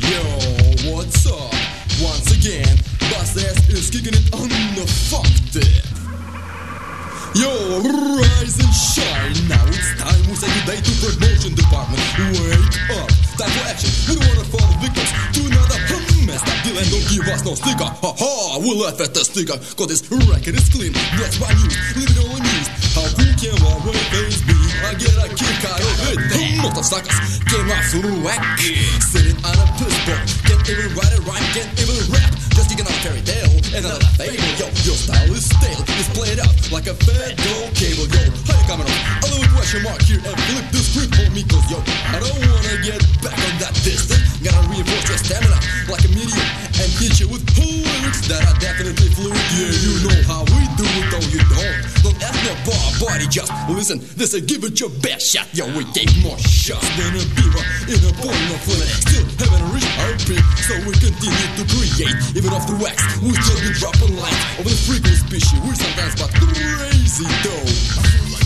Yo, what's up? Once again, Boss Ass is kicking it on the fuck tip. Yo, rise and shine. Now it's time we say good day to promotion department. Wake up, time for action. We don't wanna fall victims to another messed up deal and don't give us no sticker. Ha ha, we laugh at the sticker, cause this record is clean. That's my news, leave it all unused. How cool can my way face be? I get a kick out of it. Motherfuckers came off through whack. Sitting on a piss boat, can't even write a rhyme, can't even rap. Just kicking off fairy tale, another fable. Yo, your style is stale, it's played out like a fat gold cable. Yo, how you coming on? A little question mark here and flip the script for me, cause yo, I don't wanna get back on that distance. Gotta reinforce your stamina like a medium and hit you with lyrics that are definitely fluid. Yeah, you know how we do it, though you don't. Don't ask nobody, just listen. This is give it your best shot. Yo, we gave more shots than a beaver in a boiling of flavor. Still haven't reached our peak, so we continue to create. Even off the wax, we still be dropping lines over the frequent species. We're sometimes but crazy though.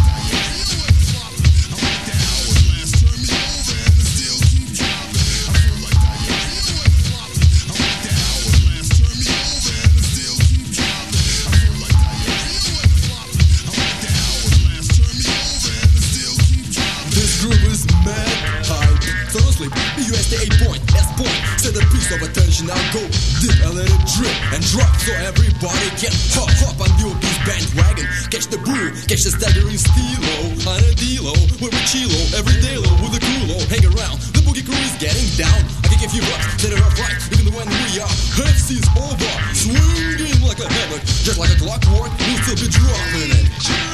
USD 8 point, S point, set a piece of attention, now go dip and let it drip and drop so everybody can hop on the obese bandwagon. Catch the brew, catch the staggering steelo on a D-lo, we're a chilo, every day low with a cool hang around, the boogie crew is getting down. I can give you rocks, set it up right, even when we are FC's over, swinging like a hammer, just like a clockwork, we'll still be dropping it.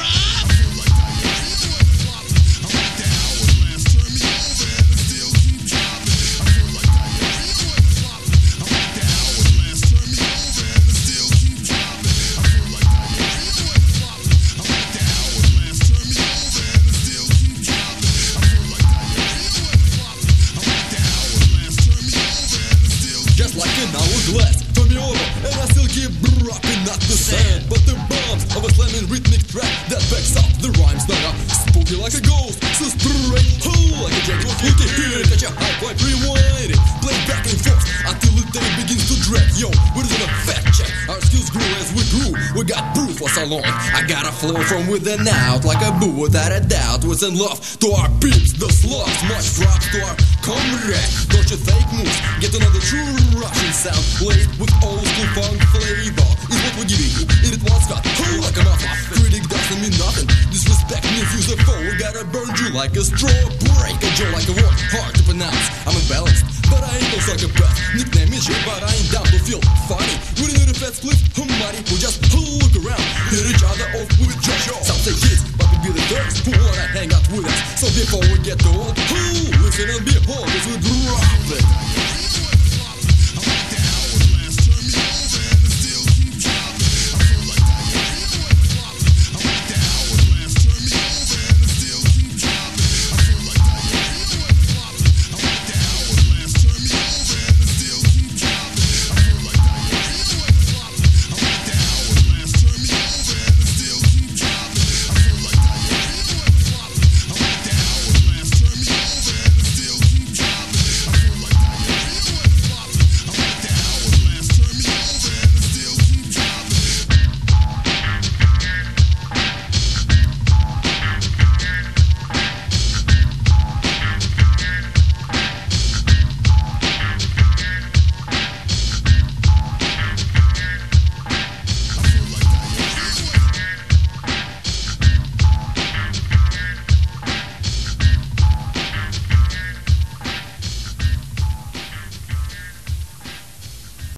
Just like an hourglass, turn me over, and I still keep dropping not the sand, but the bombs of a slamming rhythmic track that backs up the rhymes that are spooky like a ghost, so straight, like a jackal. You can hear it, catch a high vibe, rewind it, play back and forth until the day begins to drag. Yo, we're doing a fact check, our skills grew as we grew. We got brew for so long, I got a flow from within out like a boo without a doubt. Was in love to our peeps, the slugs, much props to our comrade. Don't you fake moves, get another true Russian sound, laced with old school funk flavor is what we're giving you. In it once got like a muffin. Critic doesn't mean nothing. Disrespect me if you're a foe. We gotta burn you like a straw, break a jaw like a word. Hard to pronounce. I'm unbalanced, but I ain't no psychopath. Nickname is shit, but I ain't down to feel funny. We didn't know the fat split, money. We just look around, hit each other off with Josh. Some say hits, but we be the first who wanna hang out with us. So before we get too old, listen and be home as we drop it.